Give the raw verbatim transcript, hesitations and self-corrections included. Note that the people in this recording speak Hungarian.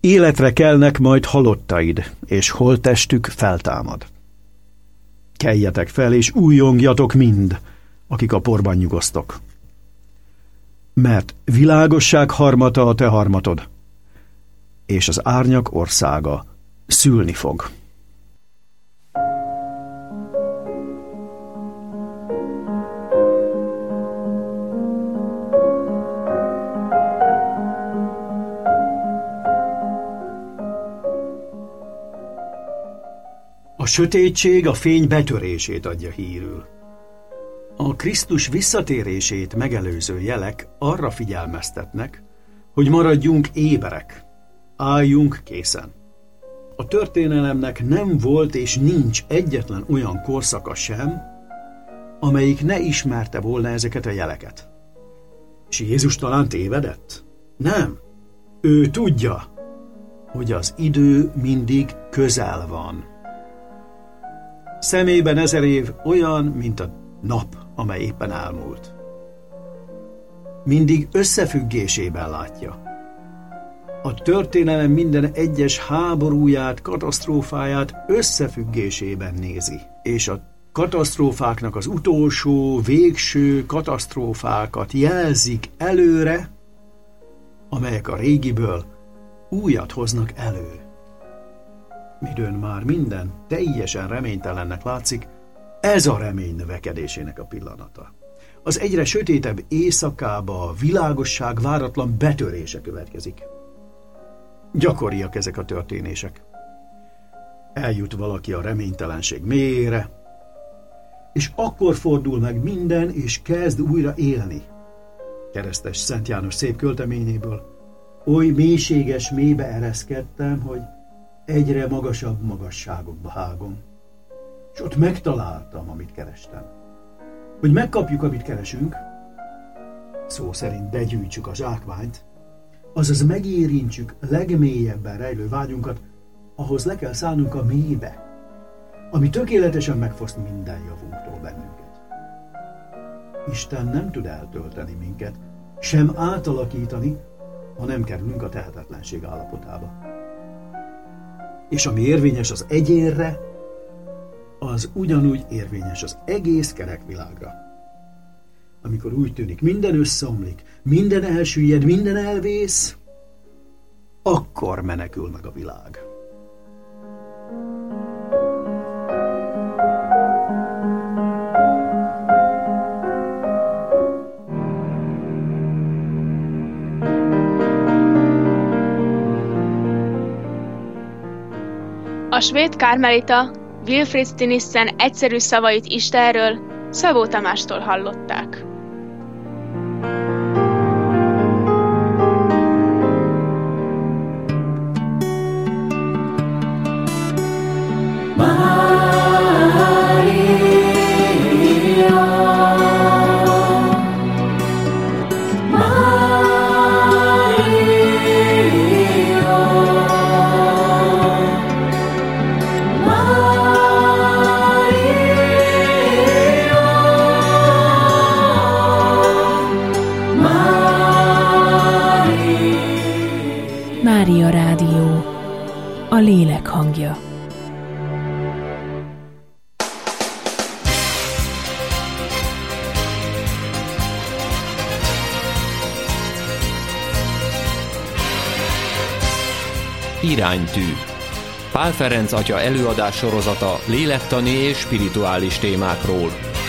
Életre kelnek majd halottaid, és holttestük feltámad. Keljetek fel, és újjongjatok mind, akik a porban nyugosztok. Mert világosság harmata a te harmatod, és az árnyak országa szülni fog. A sötétség a fény betörését adja hírül. A Krisztus visszatérését megelőző jelek arra figyelmeztetnek, hogy maradjunk éberek, álljunk készen. A történelemnek nem volt és nincs egyetlen olyan korszaka sem, amelyik ne ismerte volna ezeket a jeleket. És Jézus talán tévedett? Nem. Ő tudja, hogy az idő mindig közel van. Szemében ezer év olyan, mint a nap, amely éppen elmúlt. Mindig összefüggésében látja. A történelem minden egyes háborúját, katasztrófáját összefüggésében nézi, és a katasztrófáknak az utolsó, végső katasztrófákat jelzik előre, amelyek a régiből újat hoznak elő. Midőn már minden teljesen reménytelennek látszik, ez a remény növekedésének a pillanata. Az egyre sötétebb éjszakába a világosság váratlan betörése következik. Gyakoriak ezek a történések. Eljut valaki a reménytelenség mélyére, és akkor fordul meg minden, és kezd újra élni. Keresztes Szent János szép költeményéből: oly mélységes mélybe ereszkedtem, hogy egyre magasabb magasságokba hágom. És ott megtaláltam, amit kerestem. Hogy megkapjuk, amit keresünk, szó szerint begyűjtsük a zsákmányt, azaz megérintsük legmélyebben rejlő vágyunkat, ahhoz le kell szállnunk a mélybe, ami tökéletesen megfoszt minden javunktól bennünket. Isten nem tud eltölteni minket, sem átalakítani, ha nem kerülünk a tehetetlenség állapotába. És ami érvényes az egyénre, az ugyanúgy érvényes az egész kerekvilágra. Amikor úgy tűnik, minden összeomlik, minden elsüllyed, minden elvész, akkor menekül meg a világ. A svéd kármelita Wilfrid Stinissen egyszerű szavait Istenről Szabó Tamástól hallották. Mária Rádió, a lélek hangja. Iránytű. Pál Ferenc atya előadás sorozata lélektani és spirituális témákról.